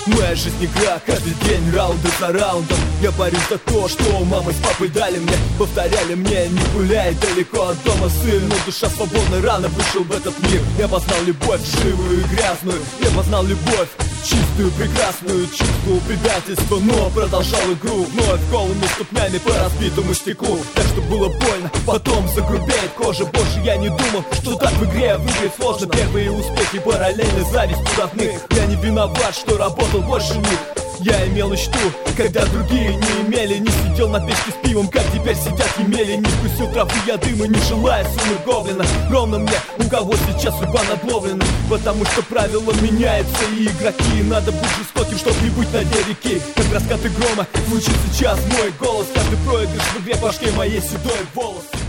Моя жизнь игра, каждый день раунды за раундом. Я борюсь за то, что мама с папой дали мне. Повторяли мне, не гуляй далеко от дома, сын. Но душа свободна, рано вышел в этот мир. Я познал любовь живую и грязную. Я познал любовь чистую, прекрасную. Чувствовал предательство, но продолжал игру. Вновь голыми ступнями по разбитому стеклу. Так что было больно, потом загрубеет кожа. Боже, я не думал, что так в игре выиграть сложно. Первые успехи параллельно зависть у родных. Я не виноват, что работал больше них. Я имел мечту, когда другие не имели. Не сидел на печке с пивом, как теперь сидят емели. Не вкусил травы я дыма, не желая суммы гоблина. Ровно мне, у кого сейчас судьба надловлена. Потому что правила меняются и игроки. Надо быть жестоким, чтоб не быть на дне реки. Как раскаты грома, звучит сейчас мой голос. Каждый проигрыш в игре башке моей седой волос.